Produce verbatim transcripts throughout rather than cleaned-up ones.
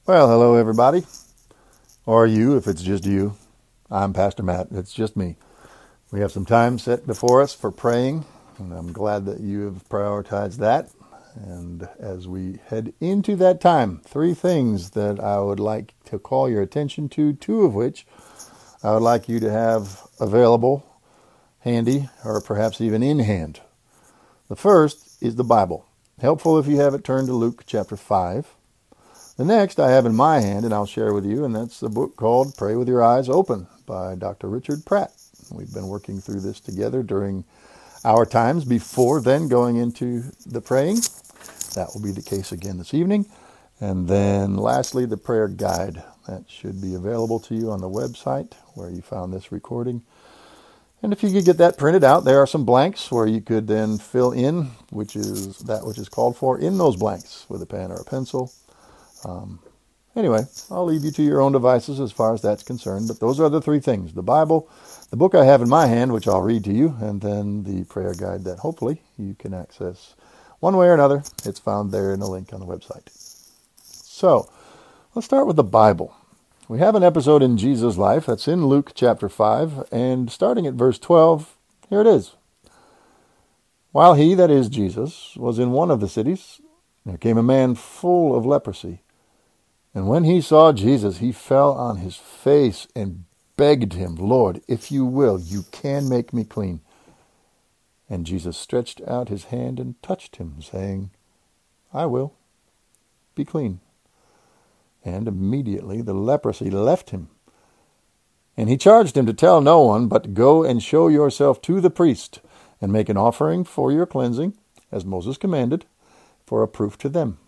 Well, hello everybody, or you if it's just you. I'm Pastor Matt, it's just me. We have some time set before us for praying, and I'm glad that you have prioritized that. And as we head into that time, three things that I would like to call your attention to, two of which I would like you to have available, handy, or perhaps even in hand. The first is the Bible. Helpful if you have it turned to Luke chapter five. The next I have in my hand, and I'll share with you, and that's the book called Pray With Your Eyes Open by Doctor Richard Pratt. We've been working through this together during our times before then going into the praying. That will be the case again this evening. And then lastly, the prayer guide. That should be available to you on the website where you found this recording. And if you could get that printed out, there are some blanks where you could then fill in, which is that which is called for in those blanks with a pen or a pencil. Um, anyway, I'll leave you to your own devices as far as that's concerned, but those are the three things. The Bible, the book I have in my hand, which I'll read to you, and then the prayer guide that hopefully you can access one way or another. It's found there in a link on the website. So, let's start with the Bible. We have an episode in Jesus' life that's in Luke chapter five, and starting at verse twelve, here it is. While he, that is Jesus, was in one of the cities, there came a man full of leprosy. And when he saw Jesus, he fell on his face and begged him, Lord, if you will, you can make me clean. And Jesus stretched out his hand and touched him, saying, I will, be clean. And immediately the leprosy left him. And he charged him to tell no one, but go and show yourself to the priest, and make an offering for your cleansing, as Moses commanded, for a proof to them.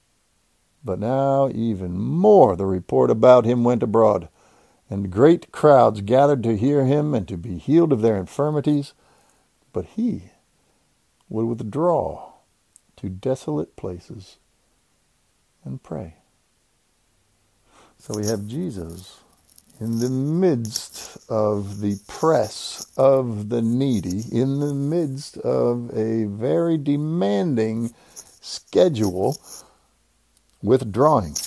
But now even more the report about him went abroad, and great crowds gathered to hear him and to be healed of their infirmities. But he would withdraw to desolate places and pray. So we have Jesus in the midst of the press of the needy, in the midst of a very demanding schedule, withdrawing.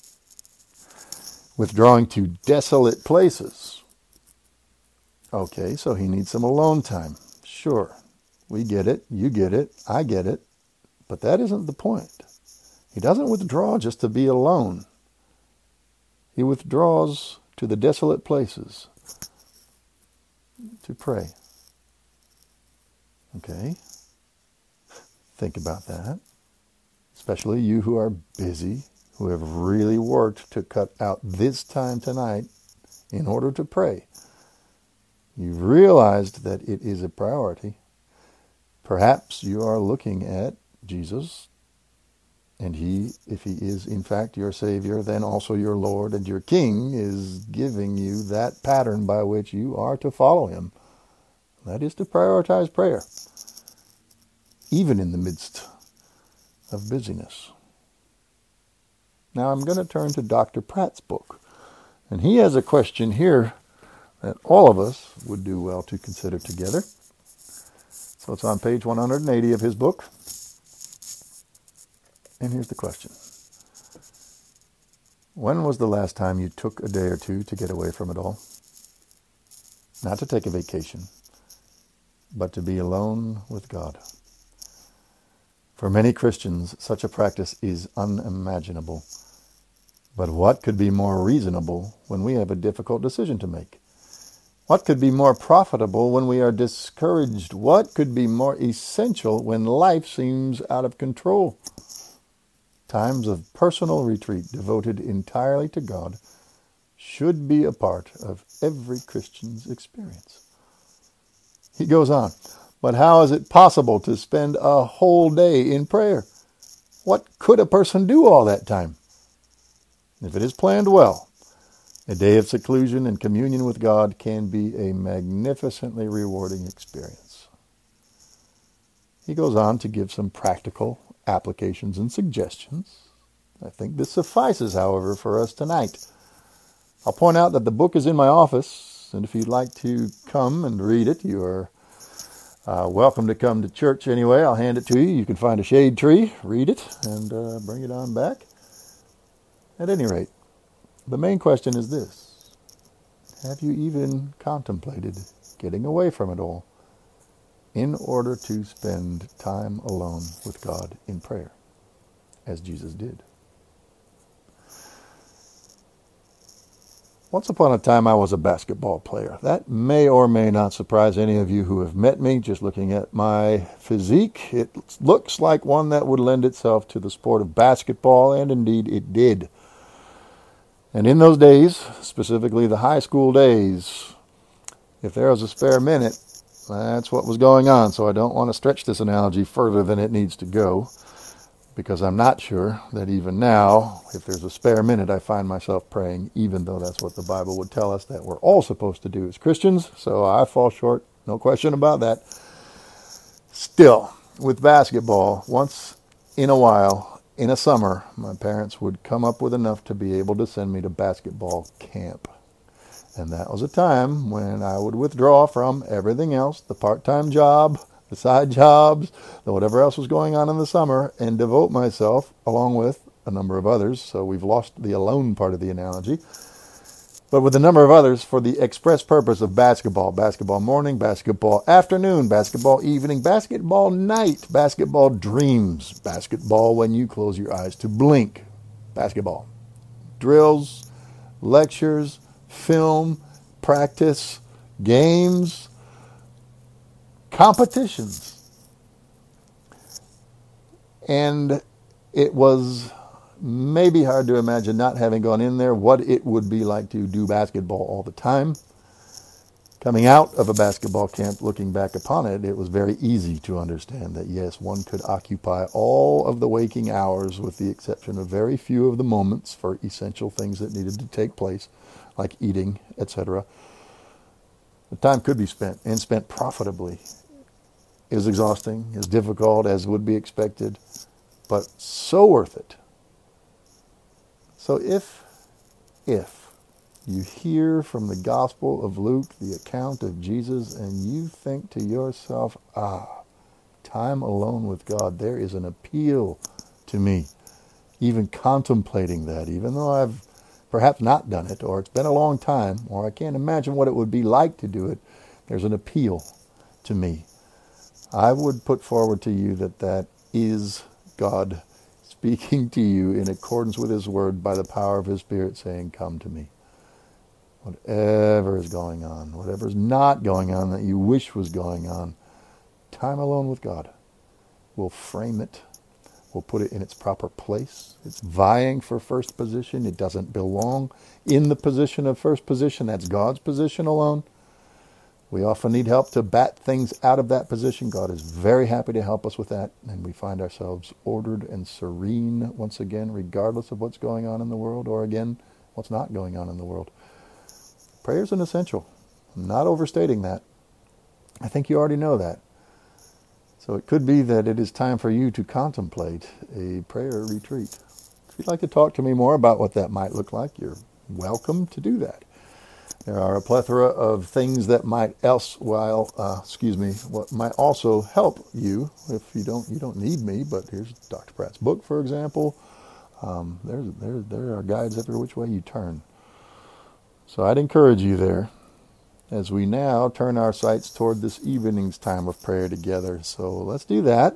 Withdrawing to desolate places. Okay, so he needs some alone time. Sure, we get it, you get it, I get it. But that isn't the point. He doesn't withdraw just to be alone. He withdraws to the desolate places to pray. Okay? Think about that. Especially you who are busy, who have really worked to cut out this time tonight in order to pray. You've realized that it is a priority. Perhaps you are looking at Jesus, and he, if he is in fact your Savior, then also your Lord and your King, is giving you that pattern by which you are to follow him. That is to prioritize prayer, even in the midst of busyness. Now I'm going to turn to Doctor Pratt's book, and he has a question here that all of us would do well to consider together. So it's on page one hundred eighty of his book, and here's the question. When was the last time you took a day or two to get away from it all? Not to take a vacation, but to be alone with God. For many Christians, such a practice is unimaginable. But what could be more reasonable when we have a difficult decision to make? What could be more profitable when we are discouraged? What could be more essential when life seems out of control? Times of personal retreat devoted entirely to God should be a part of every Christian's experience. He goes on. But how is it possible to spend a whole day in prayer? What could a person do all that time? If it is planned well, a day of seclusion and communion with God can be a magnificently rewarding experience. He goes on to give some practical applications and suggestions. I think this suffices, however, for us tonight. I'll point out that the book is in my office, and if you'd like to come and read it, you are Uh, welcome to come to church anyway. I'll hand it to you. You can find a shade tree, read it, and uh, bring it on back. At any rate, the main question is this. Have you even contemplated getting away from it all in order to spend time alone with God in prayer, as Jesus did? Once upon a time, I was a basketball player. That may or may not surprise any of you who have met me. Just looking at my physique, it looks like one that would lend itself to the sport of basketball, and indeed it did. And in those days, specifically the high school days, if there was a spare minute, that's what was going on. So I don't want to stretch this analogy further than it needs to go, because I'm not sure that even now, if there's a spare minute, I find myself praying, even though that's what the Bible would tell us that we're all supposed to do as Christians. So I fall short, no question about that. Still, with basketball, once in a while, in a summer, my parents would come up with enough to be able to send me to basketball camp. And that was a time when I would withdraw from everything else, the part-time job, the side jobs, the whatever else was going on in the summer, and devote myself, along with a number of others, so we've lost the alone part of the analogy, but with a number of others for the express purpose of basketball. Basketball morning, basketball afternoon, basketball evening, basketball night, basketball dreams, basketball when you close your eyes to blink, basketball. Drills, lectures, film, practice, games, competitions. And it was maybe hard to imagine, not having gone in there, what it would be like to do basketball all the time. Coming out of a basketball camp, looking back upon it, it was very easy to understand that, yes, one could occupy all of the waking hours with the exception of very few of the moments for essential things that needed to take place, like eating, et cetera. The time could be spent, and spent profitably. It was exhausting, as difficult as would be expected, but so worth it. So if, if you hear from the Gospel of Luke the account of Jesus and you think to yourself, ah, time alone with God, there is an appeal to me, even contemplating that, even though I've perhaps not done it, or it's been a long time, or I can't imagine what it would be like to do it, there's an appeal to me. I would put forward to you that that is God speaking to you in accordance with His Word by the power of His Spirit saying, come to me. Whatever is going on, whatever is not going on that you wish was going on, time alone with God will frame it, will put it in its proper place. It's vying for first position. It doesn't belong in the position of first position. That's God's position alone. We often need help to bat things out of that position. God is very happy to help us with that, and we find ourselves ordered and serene once again, regardless of what's going on in the world, or again, what's not going on in the world. Prayer is an essential. I'm not overstating that. I think you already know that. So it could be that it is time for you to contemplate a prayer retreat. If you'd like to talk to me more about what that might look like, you're welcome to do that. There are a plethora of things that might else, while, uh, excuse me, what might also help you if you don't, you don't need me. But here's Doctor Pratt's book, for example. Um, there's, there, there are guides every which way you turn. So I'd encourage you there as we now turn our sights toward this evening's time of prayer together. So let's do that.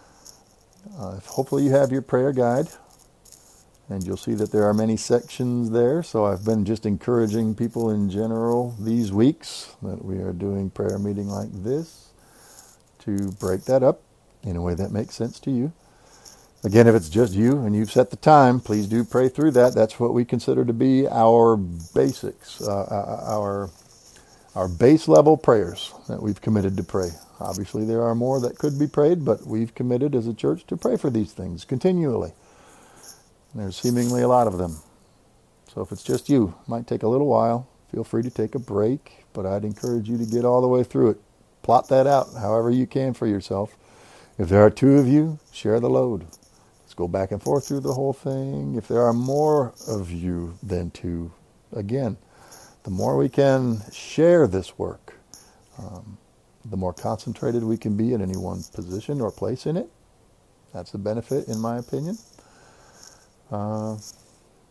Uh, hopefully you have your prayer guide. And you'll see that there are many sections there. So I've been just encouraging people in general these weeks that we are doing prayer meeting like this to break that up in a way that makes sense to you. Again, if it's just you and you've set the time, please do pray through that. That's what we consider to be our basics, uh, our, our base level prayers that we've committed to pray. Obviously, there are more that could be prayed, but we've committed as a church to pray for these things continually. There's seemingly a lot of them. So if it's just you, it might take a little while. Feel free to take a break, but I'd encourage you to get all the way through it. Plot that out however you can for yourself. If there are two of you, share the load. Let's go back and forth through the whole thing. If there are more of you than two, again, the more we can share this work, um, the more concentrated we can be in any one position or place in it. That's the benefit, in my opinion. Uh,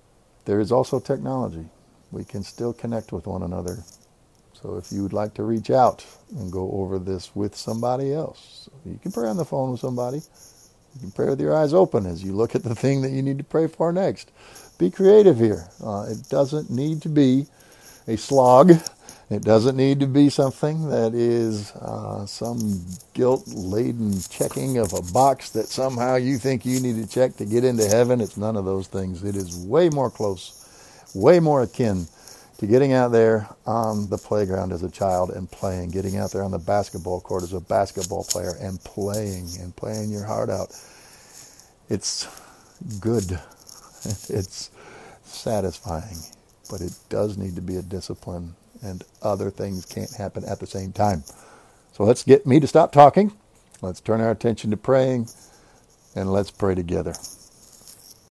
there is also technology. We can still connect with one another. So if you would like to reach out and go over this with somebody else, you can pray on the phone with somebody. You can pray with your eyes open as you look at the thing that you need to pray for next. Be creative here. Uh, it doesn't need to be a slog. It doesn't need to be something that is uh, some guilt-laden checking of a box that somehow you think you need to check to get into heaven. It's none of those things. It is way more close, way more akin to getting out there on the playground as a child and playing, getting out there on the basketball court as a basketball player and playing and playing your heart out. It's good. It's satisfying, but it does need to be a discipline, and other things can't happen at the same time. So let's get me to stop talking. Let's turn our attention to praying, and let's pray together.